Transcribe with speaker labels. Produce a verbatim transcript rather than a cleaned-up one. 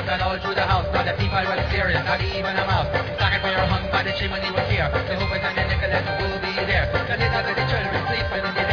Speaker 1: and all through the house. But the people were serious, not even a mouse. Socket for your hung by the chimney was here. The hoopers and the Nicholas will be there. The little bit of children sleeping in the